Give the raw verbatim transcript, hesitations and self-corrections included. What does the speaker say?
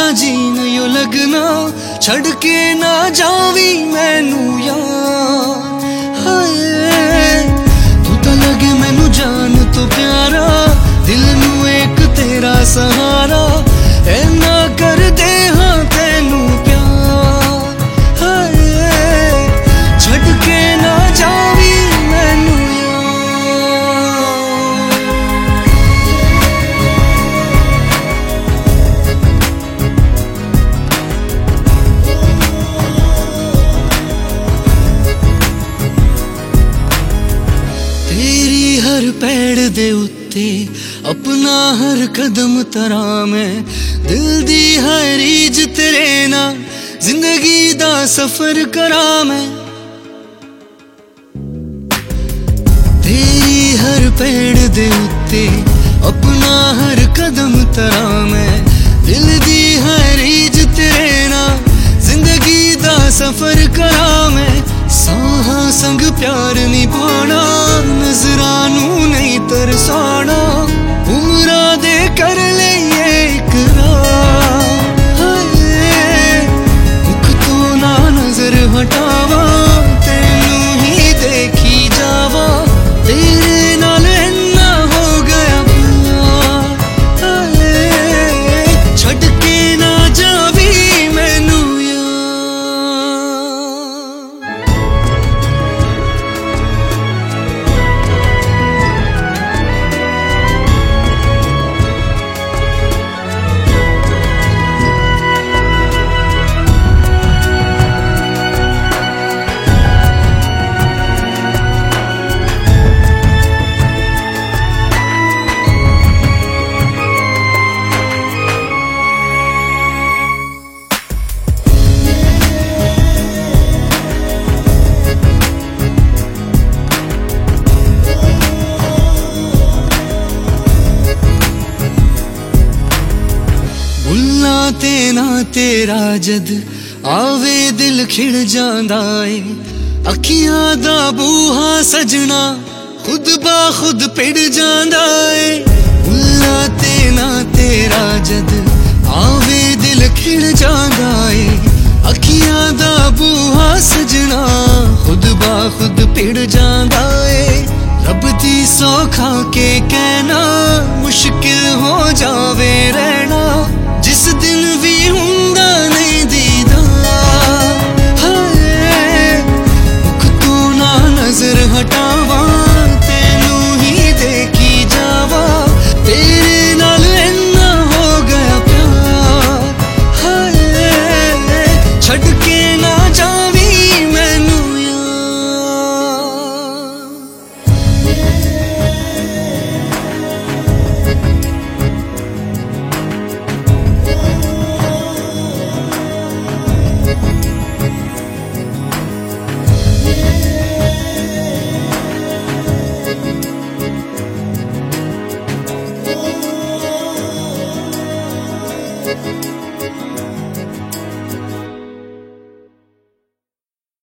Gene यो लगना छड़ के ना जावी मैनू यार। हाय तू तो लगे मैनू जान तो प्यारा, दिल नू एक तेरा सहारा, ऐना कर दे हाँ तेनू प्यार। हाय छड़ के ना जावी मैनू हर पैड़ दे उत्ते अपना हर कदम तरा मैं, दिल दी हर रीज तेरे ना जिंदगी दा सफर करा मैं। तेरी हर पैड़ दे उत्ते अपना हर कदम तरा मैं, दिल दी हर रीज तेरे ना जिंदगी दा सफर करा मैं। साहा संग प्यार नहीं पाना, नजरानू नहीं तरसाना, उमरा दे कर ले ये इकरार। हाय मुख तो ना नजर हटावा, तेनू ही देखी जावा, तेरे नाल इन्ना हो गया प्यार। हाय छड़ के ना जावी मैनू ते ना तेरा जद आवे दिल खिड़ जांदा ए, अखियां दा बूहा सजना खुद बा खुद पिड़ जांदा ए। बुल्ला ते ना तेरा जद आवे दिल खिड़ जांदा ए, अखियां दा बूहा सजना खुद बा खुद पिड़ जांदा ए। रब दी सौ खा के कहना मुश्किल हो जावे रहना, जिस दिन भी हुंदा नहीं दीदार। हाय मुख तो ना नजर हटावा, तेनू ही देखी जावा, तेरे नाल इन्ना हो गया प्यार। हाय छड़ के